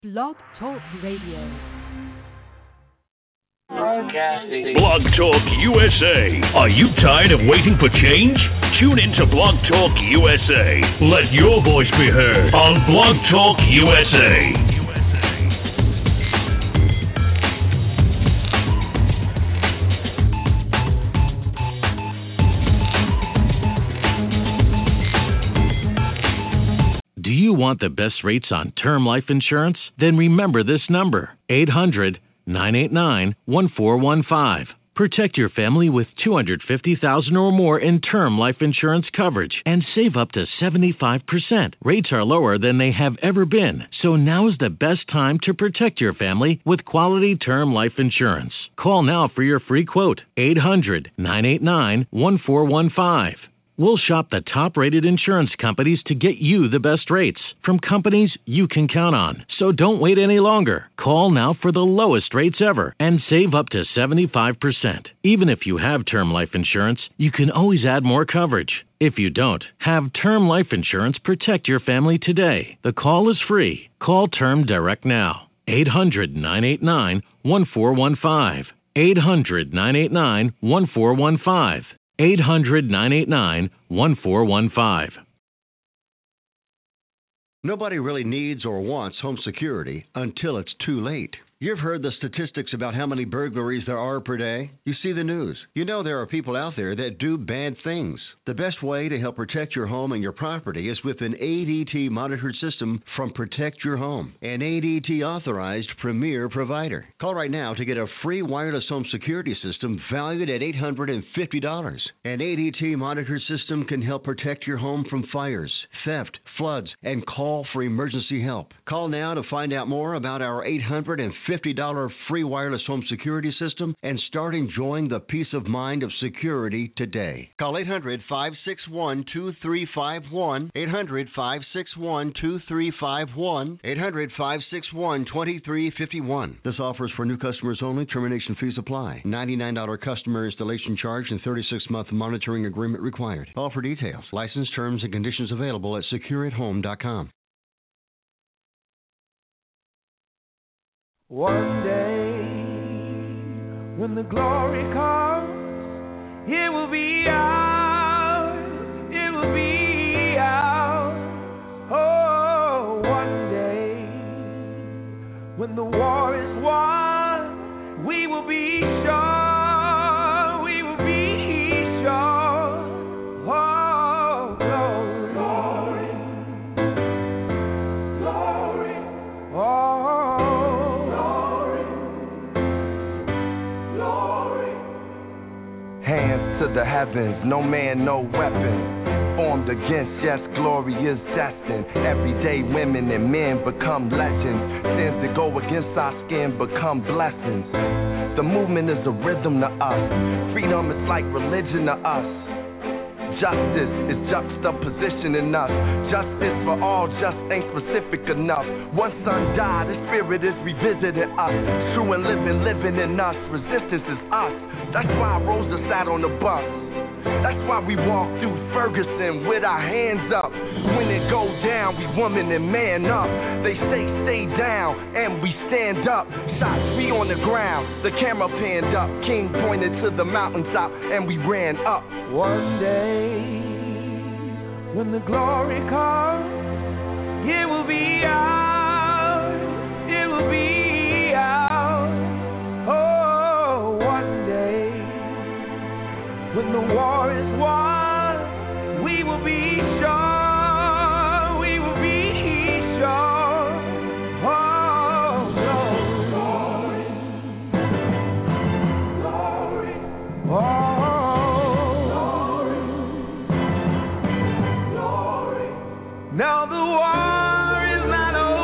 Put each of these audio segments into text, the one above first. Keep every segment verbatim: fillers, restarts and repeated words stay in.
Blog Talk Radio. Blog Talk U S A. Are you tired of waiting for change? Tune into Blog Talk U S A. Let your voice be heard on Blog Talk U S A. Do you want the best rates on term life insurance? Then remember this number, eight hundred, nine eight nine, one four one five. Protect your family with two hundred fifty thousand dollars or more in term life insurance coverage and save up to seventy-five percent. Rates are lower than they have ever been, so now is the best time to protect your family with quality term life insurance. Call now for your free quote, eight hundred, nine eight nine, one four one five. We'll shop the top-rated insurance companies to get you the best rates from companies you can count on. So don't wait any longer. Call now for the lowest rates ever and save up to seventy-five percent. Even if you have term life insurance, you can always add more coverage. If you don't, have term life insurance protect your family today. The call is free. Call Term Direct now. eight hundred, nine eight nine, one four one five. eight hundred, nine eight nine, one four one five. eight hundred, nine eight nine, one four one five. Nobody really needs or wants home security until it's too late. You've heard the statistics about how many burglaries there are per day. You see the news. You know there are people out there that do bad things. The best way to help protect your home and your property is with an A D T monitored system from Protect Your Home, an A D T authorized premier provider. Call right now to get a free wireless home security system valued at eight hundred fifty dollars. An A D T monitored system can help protect your home from fires, theft, floods, and call for emergency help. Call now to find out more about our eight hundred fifty dollars free wireless home security system and start enjoying the peace of mind of security today. Call eight hundred, five six one, two three five one, eight hundred, five six one, two three five one, eight hundred, five six one, two three five one. This offer is for new customers only. Termination fees apply. ninety-nine dollars customer installation charge and thirty-six month monitoring agreement required. All for details. License terms and conditions available at secure at home dot com. One day, when the glory comes, it will be ours, it will be ours. Oh, one day, when the war is won, we will be sure, we will be sure. Oh, glory, glory, glory. Oh. Hands to the heavens, no man, no weapon formed against, yes, glory is destined. Everyday women and men become legends. Sins that go against our skin become blessings. The movement is a rhythm to us. Freedom is like religion to us. Justice is juxtapositioning us. Justice for all just ain't specific enough. One son died, the spirit is revisiting us. True and living, living in us. Resistance is us. That's why Rosa sat on the bus. That's why we walk through Ferguson with our hands up. When it goes down, we woman and man up. They say stay down, and we stand up. Shots, we on the ground, the camera panned up. King pointed to the mountaintop, and we ran up. One day, when the glory comes, it will be ours, it will be ours. Oh, one day, when the war is won, we will be sure, we will be sure. Oh, glory, glory, glory. Oh, glory, glory. Now the war is not over.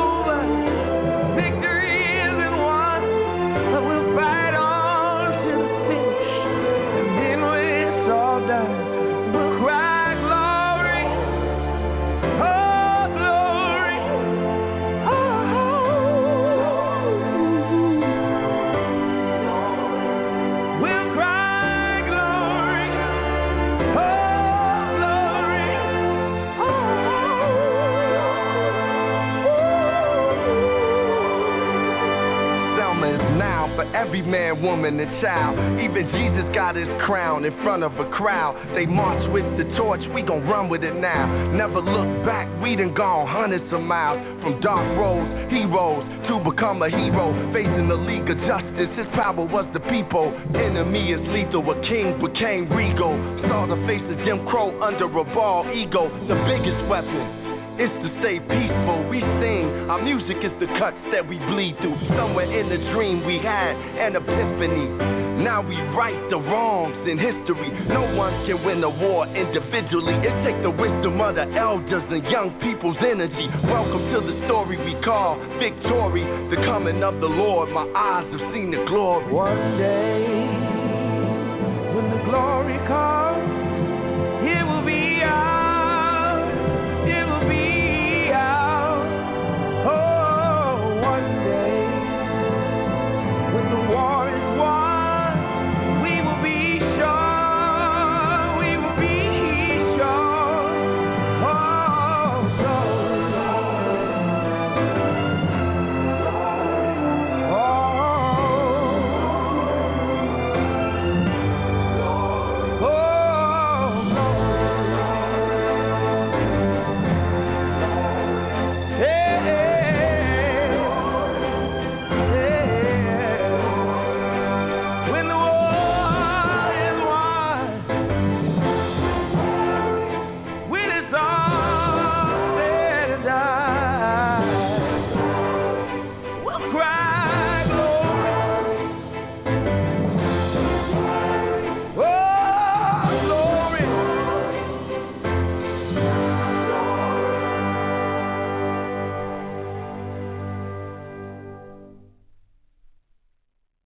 for every man, woman, and child. Even Jesus got his crown in front of a crowd. They march with the torch, we gon' run with it now. Never look back, we done gone hundreds of miles. From dark roads, heroes, to become a hero. Facing the League of Justice, his power was the people. Enemy is lethal, a king became regal. Saw the face of Jim Crow under a bald ego. The biggest weapon is to stay peaceful. We sing, our music is the cuts that we bleed through. Somewhere in the dream we had an epiphany. Now we right the wrongs in history. No one can win a war individually. It takes the wisdom of the elders and young people's energy. Welcome to the story we call victory. The coming of the Lord, my eyes have seen the glory. One day, when the glory comes,